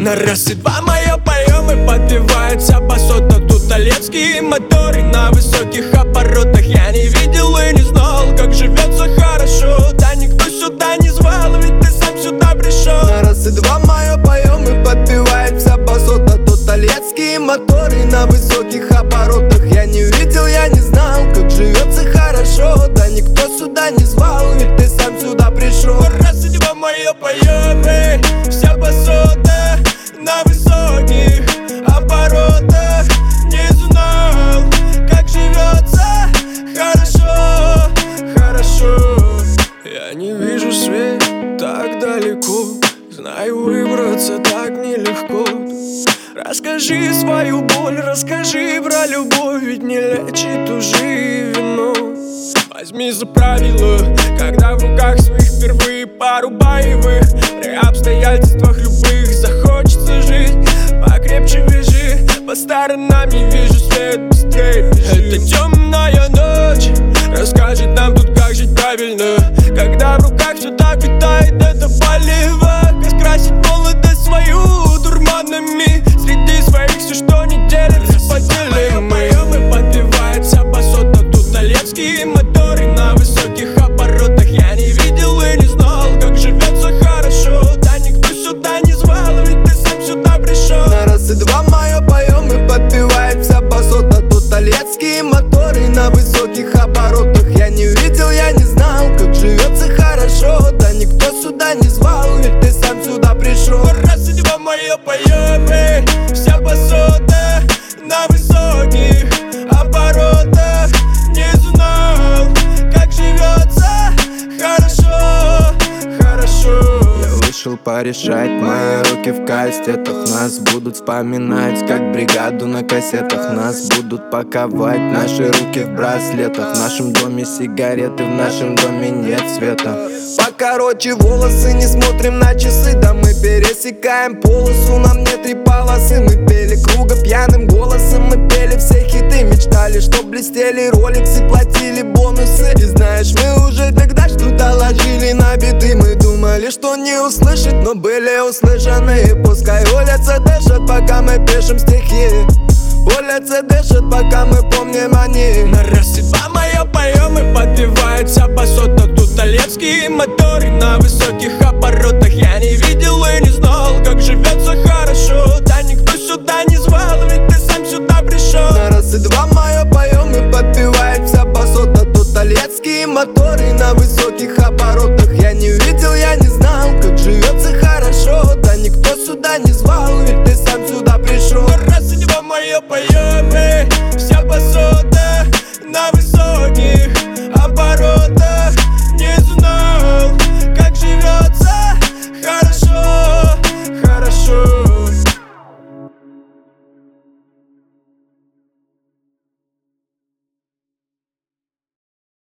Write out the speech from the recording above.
На раз и два мое поем и подпевается басота. Тут толецкие моторы на высоких оборотах. Я не видел и не знал, как живется хорошо. Да никто сюда не звал, ведь ты сам сюда пришел. На раз и два мое поем и подпевается басота. Тут толецкие моторы на высоких оборотах. Я не видел, я не знал, как живется хорошо. Да никто сюда не звал, ведь ты сам сюда пришел. На раз и два мое поем и вся басота на высоких оборотах. Не знал, как живется хорошо, хорошо. Я не вижу свет так далеко, знаю, выбраться так нелегко. Расскажи свою боль, расскажи про любовь, ведь не лечит уже вино. Возьми за правило, когда в руках своих впервые пару боевых. При обстоятельствах любых захочется жить, покрепче вяжи. По сторонам не вижу свет, быстрее бежи. Это темная ночь расскажет нам тут, как жить правильно. Когда в руках все так витает, это болево. Раскрасить молодость свою дурманами. Среди своих все, что не делится, поделим. Поем и подпевается басота. Тут толецкие моторы на высоких оборотах. Я не видел и не знал, как живется хорошо. Да никто сюда не звал, ведь ты сам сюда пришел. На раз и два мое поем и подпевается басота. Тут толецкие моторы на высоких оборотах. Я не видел, я не знал, как живется хорошо. Да никто сюда не звал, ведь ты сам сюда пришел. Раз и два мое поем и вся басота на высоких оборотах. Не знал, как живется хорошо, хорошо. Я вышел порешать, мои руки в кастетах. Нас будут вспоминать, как бригаду на кассетах. Нас будут паковать, наши руки в браслетах. В нашем доме сигареты, в нашем доме нет света. Покороче волосы, не смотрим на часы. Да мы пересекаем полосу, нам нет три полосы. Мы пели круга пьяным голосом, мы пели все хиты. Мечтали, что блестели роликсы, платили бонусы. И знаешь, мы уже тогда что-то ложили на биты. Мы думали, что не услышит, но были услышаны. Пускай улица дышит, пока мы пишем стихи. Улица дышит, пока мы помним о них. На раз и два мое поем и подпевается басота. Тут толецкие моторы на высоких оборотах. Я не видел и не знал, как живется